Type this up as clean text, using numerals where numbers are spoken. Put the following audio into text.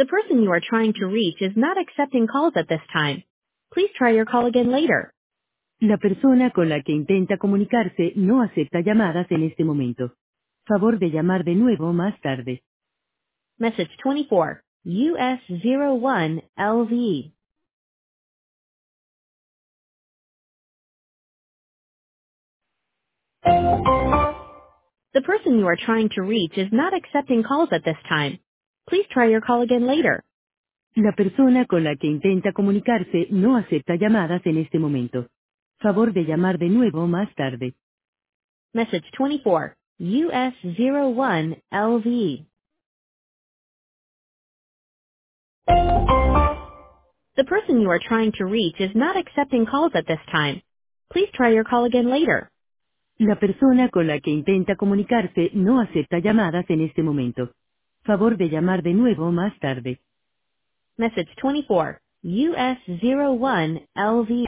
The person you are trying to reach is not accepting calls at this time. Please try your call again later. La persona con la que intenta comunicarse no acepta llamadas en este momento. Favor de llamar de nuevo más tarde. Message 24, US01LV. The person you are trying to reach is not accepting calls at this time. Please try your call again later. La persona con la que intenta comunicarse no acepta llamadas en este momento. Favor de llamar de nuevo más tarde. Message 24, US01LV. The person you are trying to reach is not accepting calls at this time. Please try your call again later. La persona con la que intenta comunicarse no acepta llamadas en este momento. Favor de llamar de nuevo más tarde. Message 24, US01LV.